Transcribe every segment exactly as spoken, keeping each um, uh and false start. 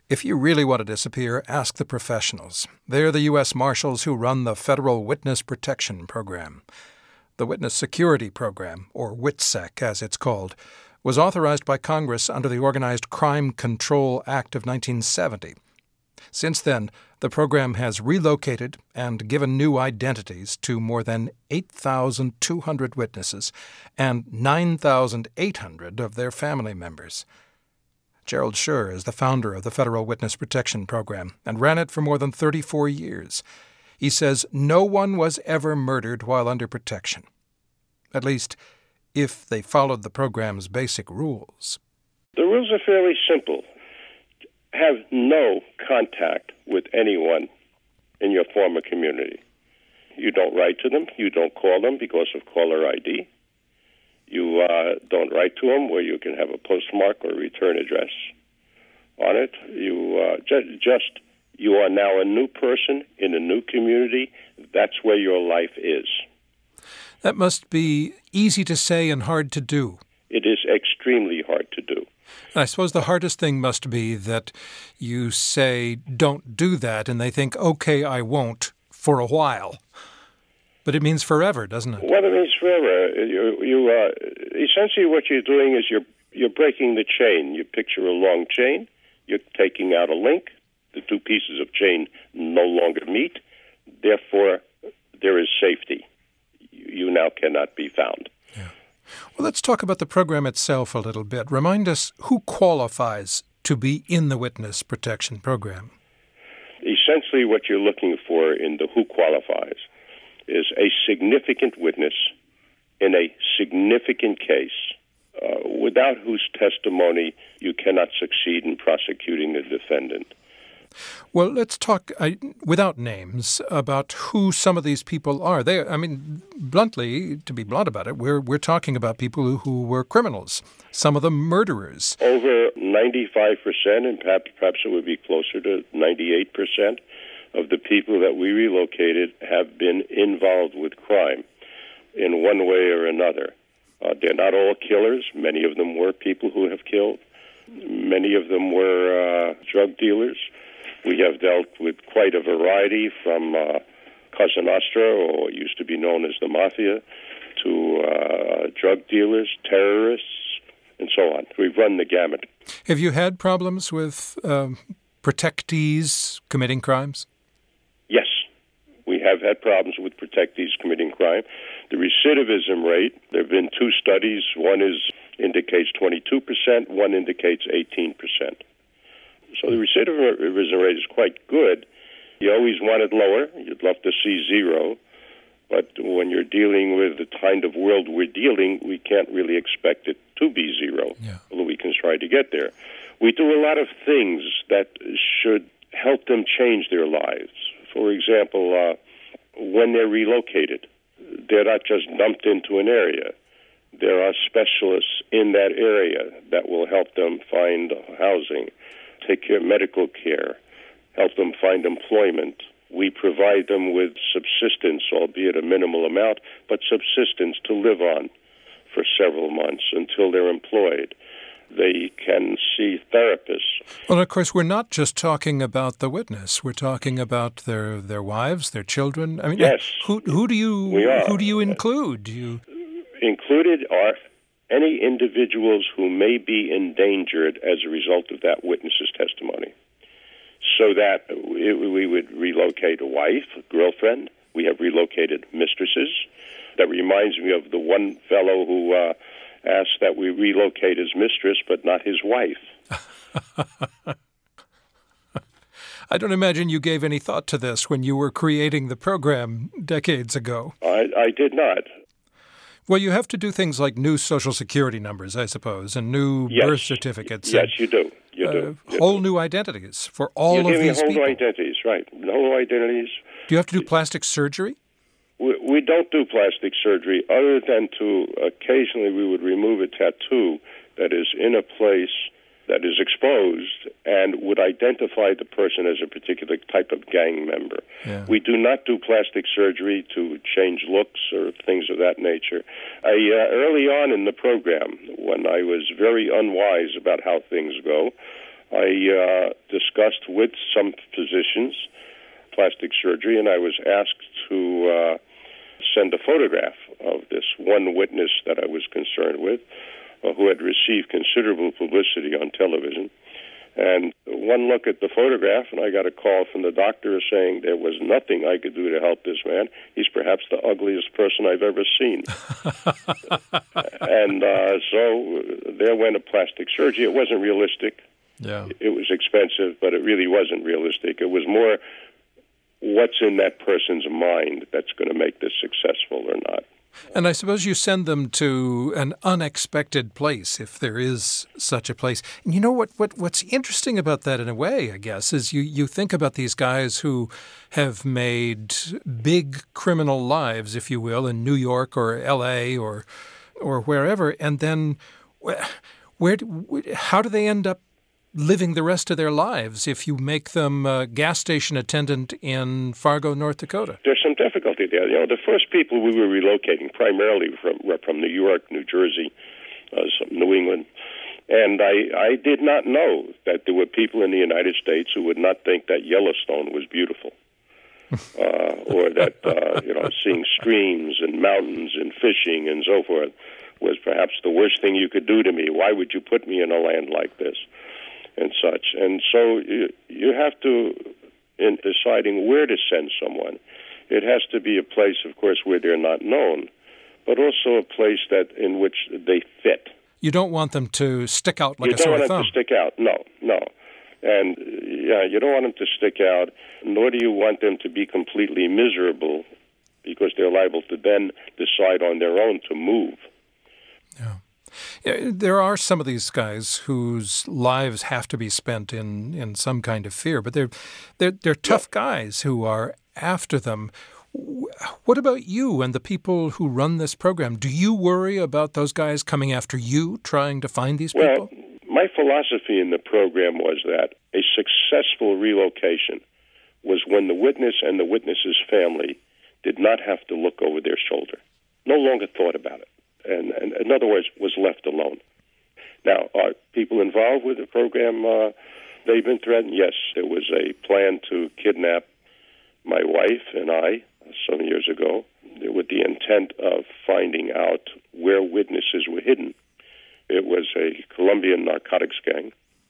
If you really want to disappear, ask the professionals. They're the U S Marshals who run the Federal Witness Protection Program. The Witness Security Program, or WITSEC as it's called, was authorized by Congress under the Organized Crime Control Act of nineteen seventy. Since then, the program has relocated and given new identities to more than eight thousand two hundred witnesses and nine thousand eight hundred of their family members. Gerald Schur is the founder of the Federal Witness Protection Program and ran it for more than thirty-four years. He says no one was ever murdered while under protection. At least, if they followed the program's basic rules. The rules are fairly simple. Have no contact with anyone in your former community. You don't write to them. You don't call them because of caller I D. You uh, don't write to them where you can have a postmark or return address on it. You uh, ju- just, you are now a new person in a new community. That's where your life is. That must be easy to say and hard to do. It is extremely hard to do. I suppose the hardest thing must be that you say, don't do that, and they think, okay, I won't, for a while. But it means forever, doesn't it? Well, it means forever. You, you uh, essentially what you're doing is you're you're breaking the chain. You picture a long chain. You're taking out a link. The two pieces of chain no longer meet. Therefore, there is safety. You now cannot be found. Yeah. Well, let's talk about the program itself a little bit. Remind us who qualifies to be in the Witness Protection Program. Essentially, what you're looking for in the who qualifies is a significant witness in a significant case, uh, without whose testimony you cannot succeed in prosecuting the defendant. Well, let's talk, I, without names, about who some of these people are. They, I mean, bluntly, to be blunt about it, we're we're talking about people who, who were criminals, some of them murderers. Over ninety-five percent, and perhaps, perhaps it would be closer to ninety-eight percent, of the people that we relocated have been involved with crime in one way or another. Uh, they're not all killers. Many of them were people who have killed. Many of them were uh, drug dealers. We have dealt with quite a variety from uh, Cosa Nostra, or what used to be known as the Mafia, to uh, drug dealers, terrorists, and so on. We've run the gamut. Have you had problems with um, protectees committing crimes? Yes, we have had problems with protectees committing crime. The recidivism rate, there have been two studies. One is indicates twenty-two percent, one indicates eighteen percent. So the recidivism rate is quite good. You always want it lower. You'd love to see zero. But when you're dealing with the kind of world we're dealing, we can't really expect it to be zero, yeah. although we can try to get there. We do a lot of things that should help them change their lives. For example, uh, when they're relocated, they're not just dumped into an area. There are specialists in that area that will help them find housing, take care of medical care, help them find employment. We provide them with subsistence, albeit a minimal amount, but subsistence to live on for several months until they're employed. They can see therapists. Well, of course, we're not just talking about the witness. We're talking about their their wives, their children. I mean, yes, who who do you we are. who do you include? You included are any individuals who may be endangered as a result of that witness's testimony. So that we would relocate a wife, a girlfriend. We have relocated mistresses. That reminds me of the one fellow who uh, asked that we relocate his mistress, but not his wife. I don't imagine you gave any thought to this when you were creating the program decades ago. I, I did not. Well, you have to do things like new Social Security numbers, I suppose, and new yes. birth certificates. Yes, and, you do. You do. Uh, you whole do. new identities for all You're of giving these whole people. new identities, right. Whole new identities. Do you have to do plastic surgery? We, we don't do plastic surgery other than to occasionally we would remove a tattoo that is in a place that is exposed and would identify the person as a particular type of gang member. Yeah. We do not do plastic surgery to change looks or things of that nature. I, uh, early on in the program, when I was very unwise about how things go, I uh, discovered discussed with some physicians plastic surgery, and I was asked to uh, send a photograph of this one witness that I was concerned with, uh, who had received considerable publicity on television. And one look at the photograph, and I got a call from the doctor saying there was nothing I could do to help this man. He's perhaps the ugliest person I've ever seen. and uh, so there went a plastic surgery. It wasn't realistic. Yeah. It was expensive, but it really wasn't realistic. It was more what's in that person's mind that's going to make this successful or not. And I suppose you send them to an unexpected place, if there is such a place. And you know what, what what's interesting about that in a way, I guess, is you, you think about these guys who have made big criminal lives, if you will, in New York or L A or or wherever, and then where how do they end up living the rest of their lives if you make them a gas station attendant in Fargo, North Dakota? There's some difficulty there. You know, the first people we were relocating primarily from were from New York, New Jersey, uh, some New England, and I, I did not know that there were people in the United States who would not think that Yellowstone was beautiful, uh, or that uh, you know, seeing streams and mountains and fishing and so forth was perhaps the worst thing you could do to me. Why would you put me in a land like this? And such. And so you, you have to, in deciding where to send someone, it has to be a place, of course, where they're not known, but also a place that in which they fit. You don't want them to stick out like you a sore thumb. You don't want them to stick out. No, no. And, yeah, you don't want them to stick out, nor do you want them to be completely miserable, because they're liable to then decide on their own to move. Yeah. Yeah, there are some of these guys whose lives have to be spent in, in some kind of fear, but they're they're, they're tough yeah. guys who are after them. What about you and the people who run this program? Do you worry about those guys coming after you, trying to find these people? Well, my philosophy in the program was that a successful relocation was when the witness and the witness's family did not have to look over their shoulder, no longer thought about it. And, and in other words, was left alone. Now, are people involved with the program, uh, they've been threatened? Yes, there was a plan to kidnap my wife and I some years ago with the intent of finding out where witnesses were hidden. It was a Colombian narcotics gang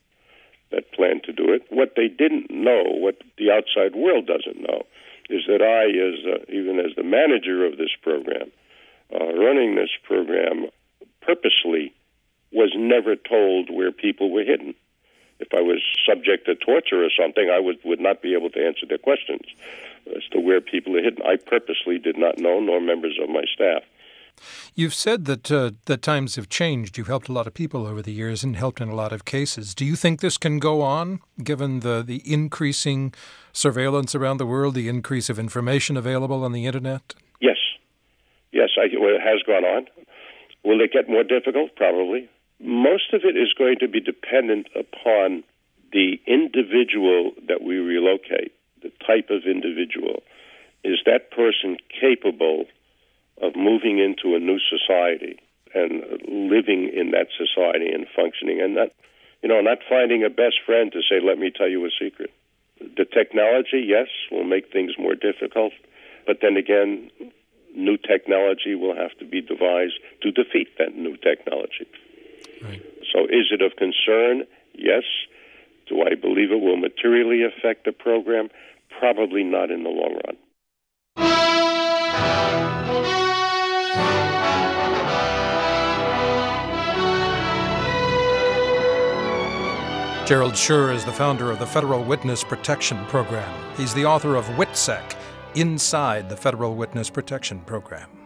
that planned to do it. What they didn't know, what the outside world doesn't know, is that I, as uh, even as the manager of this program, Uh, running this program purposely, was never told where people were hidden. If I was subject to torture or something, I would, would not be able to answer their questions as to where people are hidden. I purposely did not know, nor members of my staff. You've said that uh, that times have changed. You've helped a lot of people over the years and helped in a lot of cases. Do you think this can go on, given the, the increasing surveillance around the world, the increase of information available on the Internet? Yes. Yes, I, well, it has gone on. Will it get more difficult? Probably. Most of it is going to be dependent upon the individual that we relocate, the type of individual. Is that person capable of moving into a new society and living in that society and functioning, and not, you know, not finding a best friend to say, let me tell you a secret. The technology, yes, will make things more difficult, but then again, new technology will have to be devised to defeat that new technology. Right. So is it of concern? Yes. Do I believe it will materially affect the program? Probably not in the long run. Gerald Schur is the founder of the Federal Witness Protection Program. He's the author of WITSEC, Inside the Federal Witness Protection Program.